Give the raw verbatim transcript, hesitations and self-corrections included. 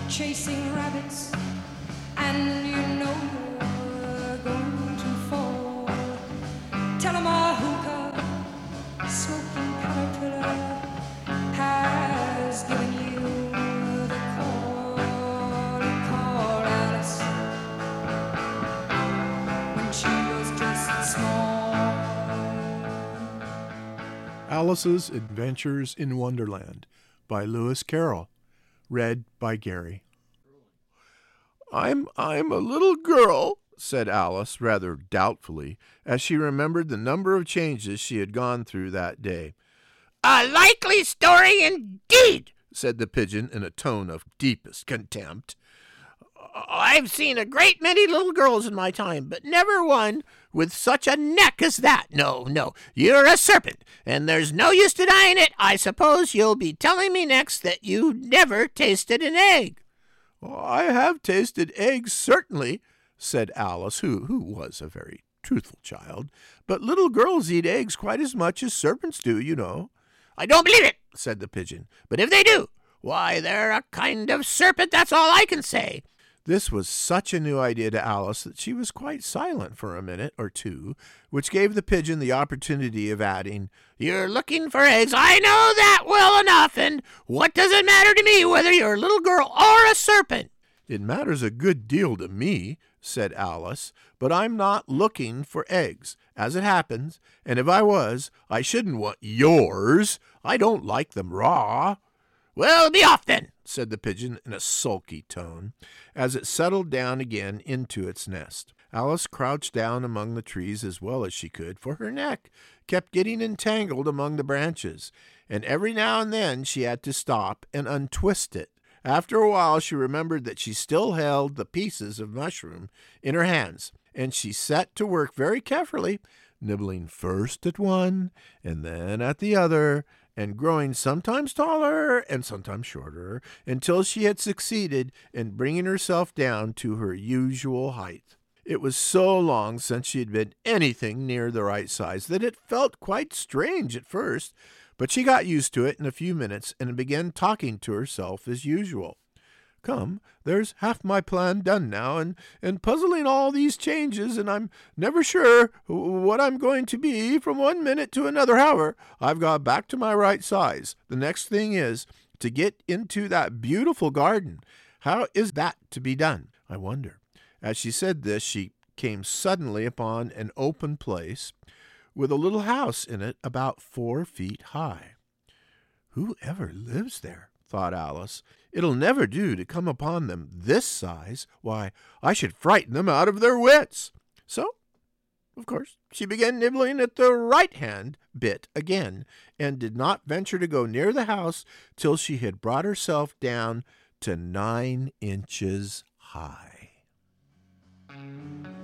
chasing rabbits, and you know you're going to fall. Tell 'em a hookah, smoking caterpillar has given you the call. He called Alice when she was just small. Alice's Adventures in Wonderland by Lewis Carroll. Read by Gary. I'm I'm a little girl, said Alice rather doubtfully, as she remembered the number of changes she had gone through that day. A likely story indeed, said the pigeon in a tone of deepest contempt. I've seen a great many little girls in my time, but never one with such a neck as that. No, no, you're a serpent, and there's no use denying it. I suppose you'll be telling me next that you never tasted an egg. Oh, I have tasted eggs, certainly, said Alice, who, who was a very truthful child. But little girls eat eggs quite as much as serpents do, you know. I don't believe it, said the pigeon. But if they do, why, they're a kind of serpent, that's all I can say. This was such a new idea to Alice that she was quite silent for a minute or two, which gave the pigeon the opportunity of adding, You're looking for eggs, I know that well enough, and what does it matter to me whether you're a little girl or a serpent? It matters a good deal to me, said Alice, but I'm not looking for eggs, as it happens, and if I was, I shouldn't want yours. I don't like them raw. Well, be off then, said the pigeon in a sulky tone, as it settled down again into its nest. Alice crouched down among the trees as well as she could, for her neck kept getting entangled among the branches, and every now and then she had to stop and untwist it. After a while she remembered that she still held the pieces of mushroom in her hands, and she set to work very carefully, nibbling first at one and then at the other, and growing sometimes taller and sometimes shorter, until she had succeeded in bringing herself down to her usual height. It was so long since she had been anything near the right size that it felt quite strange at first, but she got used to it in a few minutes and began talking to herself as usual. Come, there's half my plan done now, and, and puzzling all these changes, and I'm never sure what I'm going to be from one minute to another. However, I've got back to my right size. The next thing is to get into that beautiful garden. How is that to be done, I wonder? As she said this, she came suddenly upon an open place with a little house in it about four feet high. Who ever lives there? Thought Alice. It'll never do to come upon them this size. Why, I should frighten them out of their wits. So, of course, she began nibbling at the right-hand bit again, and did not venture to go near the house till she had brought herself down to nine inches high.